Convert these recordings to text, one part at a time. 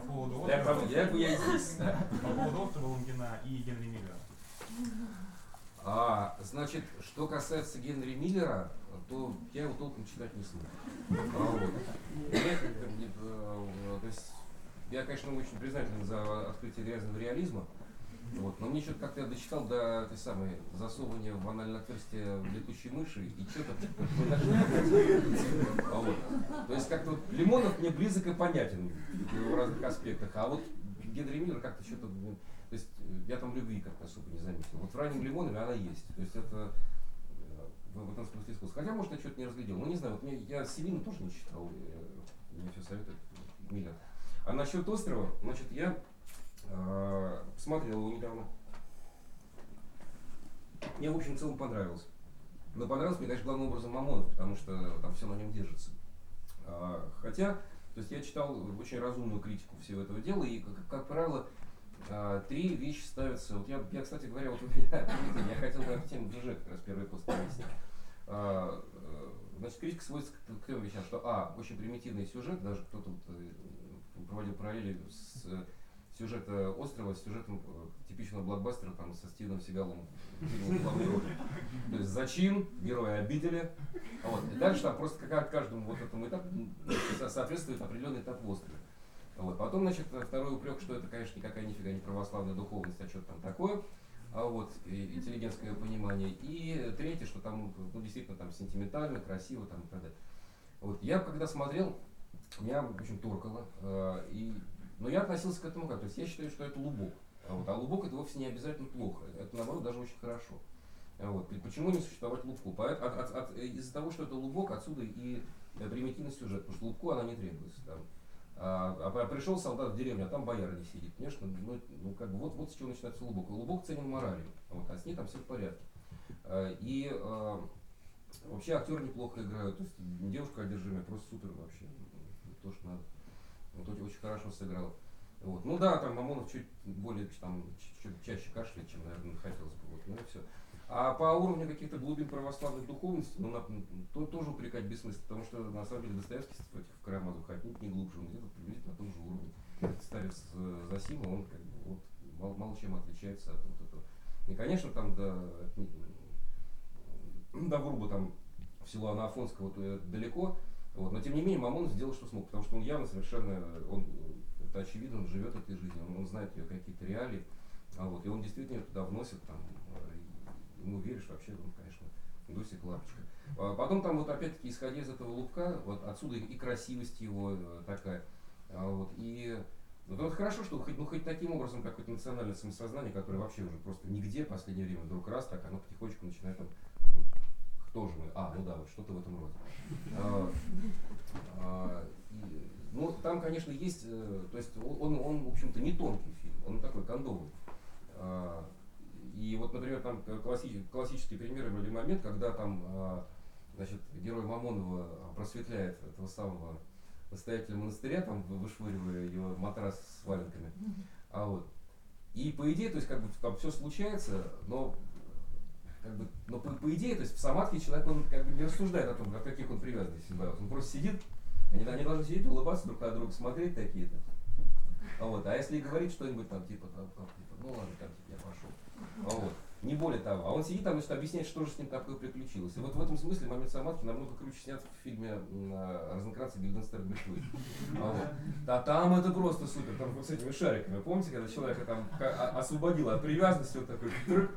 поводу острова. Я здесь. По поводу острова Лунгина и Генри Миллера. Значит, что касается Генри Миллера, то я его толком читать не смог. То есть, я, конечно, очень признателен за открытие грязного реализма. Вот, но мне что-то как-то я дочитал до этой самой засовывания в анальное отверстие летучей мыши и что-то То есть как-то вот Лимонов мне близок и понятен в разных аспектах, а вот Генри Миллер как-то что-то, то есть я там любви как-то особо не заметил. Вот в раннем Лимонове она есть. То есть это в этом смысле искусство. Хотя, может, я что-то не разглядел. Ну, не знаю, вот я Селину тоже не читал. Мне все советует Миллер. А насчет острова, значит, я посмотрел его недавно. Мне, в общем, в целом понравилось. Но понравилось мне, конечно, главным образом Мамонов, потому что там все на нем держится. Хотя, то есть я читал очень разумную критику всего этого дела, и, как правило, три вещи ставятся. Вот я, кстати говоря, вот у меня, я хотел на эту тему в ЖЖ как раз первый пост повесить. Значит, критика сводится к трем вещам, что очень примитивный сюжет, даже кто-то проводил параллели с сюжета острова с сюжетом типичного блокбастера там, со Стивеном Сигалом в главной роли. То есть зачин, героя обидели. Вот. И дальше там просто каждому вот этому этапу соответствует определенный этап в острове. Вот. Потом, значит, второй упрек, что это, конечно, никакая нифига не православная духовность, а что-то там такое. И интеллигентское понимание. И третье, что там действительно там сентиментально, красиво там, и так далее. Вот. Я когда смотрел, меня, в общем, торкало. Но я относился к этому как? То есть я считаю, что это лубок. А лубок это вовсе не обязательно плохо. Это, наоборот, даже очень хорошо. Почему не существовать лубку? Из-за того, что это лубок, отсюда и примитивный сюжет. Потому что лубку она не требуется. Пришел солдат в деревню, а там бояра не сидит. Конечно, вот с чего начинается лубок. Лубок ценен моралью, а с ней там все в порядке. Вообще актеры неплохо играют. То есть девушка одержимая просто супер вообще. То, что надо. Очень хорошо сыграл. Вот. Ну да, там Мамонов чуть чаще кашляет, чем, наверное, хотелось бы. Вот. Ну и все. А по уровню каких-то глубин православной духовности, тоже упрекать бессмысленно, потому что на самом деле Достоевский в Карамазовых отнюдь не глубже, он где-то приблизительно на том же уровне. Этот старец Зосима, он мало чем отличается от вот этого. И, конечно, там до Вруба там в село Анафонского далеко. Вот. Но тем не менее Мамонов сделал, что смог, потому что он явно совершенно, это очевидно, он живет этой жизнью, он знает ее какие-то реалии, и он действительно ее туда вносит, ему веришь вообще, конечно, Досик лапочка. Потом там опять-таки, исходя из этого лубка, отсюда и красивость его такая, это хорошо, что хоть таким образом какое-то национальное самосознание, которое вообще уже просто нигде в последнее время вдруг раз, так оно потихонечку начинает кто же мы? Вот что-то в этом роде. Там, конечно, есть, то есть он, в общем-то, не тонкий фильм, он такой кондовый. И вот, например, там классические примеры были момент, когда там, значит, герой Мамонова просветляет этого самого настоятеля монастыря, там вышвыривая его матрас с валенками. И по идее, то есть там все случается, но по идее, то есть в самадхи человек, он не рассуждает о том, от каких он привязанностей избавился. Он просто сидит, они должны сидеть, улыбаться друг на друга, смотреть такие-то. А если говорить что-нибудь там, ну ладно, я пошел. Не более того. А он сидит там, значит, объясняет, что же с ним такое приключилось. И вот в этом смысле момент самадхи намного круче снят в фильме «Розенкранц и Гильденстерн Бельфуй». Там это просто супер, там вот с этими шариками. Помните, когда человека там освободило от привязанности, вот такой...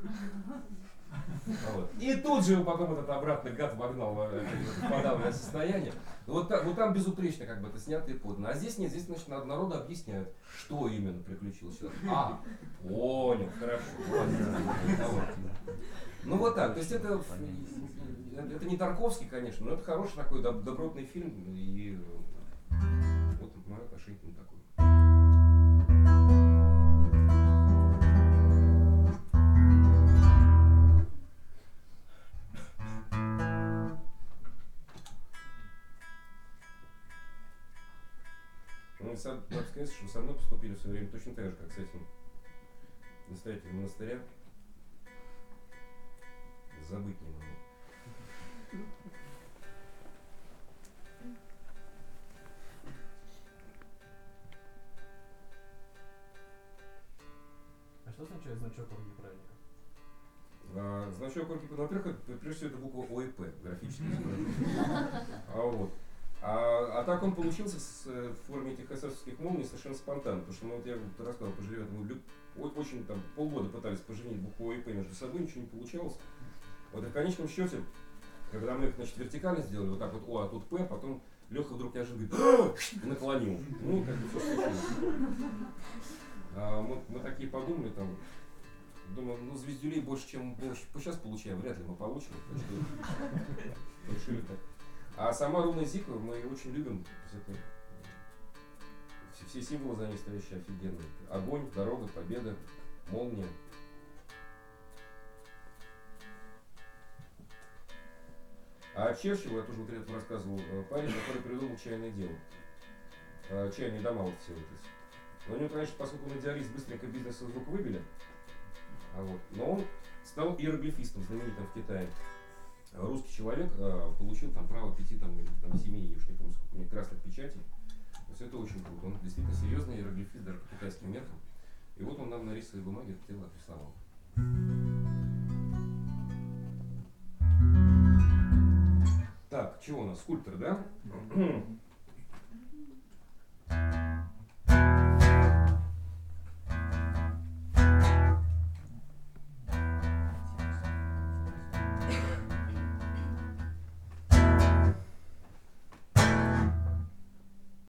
И тут же его потом этот обратный гад вогнал в подавленное состояние. Вот там безупречно это снято и подано. А здесь нет, здесь, значит, народу объясняют, что именно приключилось. Понял, хорошо. Ну вот так, то есть это не Тарковский, конечно, но это хороший такой добротный фильм. И вот мое отношение к нему такое. Надо сказать, что со мной поступили в свое время точно так же, как с этим настоятелем монастыря. Забыть не могу. что означает значок оргиправильника? Значок оргиправильника, во-первых, прежде всего это буква ОЭП, графическое изображение. А так он получился в форме этих эсэсовских молний совершенно спонтанно, потому что я рассказывал по Жеребятому, очень там полгода пытались поженить букву ОЭП между собой, ничего не получалось. Вот и в конечном счете, когда мы их, значит, вертикально сделали, вот так вот О, а тут П, потом Леха вдруг неожиданно говорит, и наклонил. Ну, как бы все случилось. Мы такие подумали, там, думаю, ну, звездюлей больше, чем мы сейчас получаем, вряд ли мы получим. Так что решили так. А сама руна Зика мы очень любим. Все символы за ней стоящие офигенные. Огонь, дорога, победа, молния. А Черчилль, я тоже вот это рассказывал, парень, который придумал чайное дело. Чайные дома вот все вот эти. Но у него, конечно, поскольку он идеалист, быстренько бизнес из рук выбили. Но он стал иероглифистом, знаменитым в Китае. Русский человек получил там право 5, там 7, я уж не помню, сколько у них красных печатей. То есть это очень круто. Он действительно серьезный иероглифист, даже по китайским меркам. И вот он нам на рисовой бумаге это дело отрисовал. Так, чего у нас? Скульптор, да?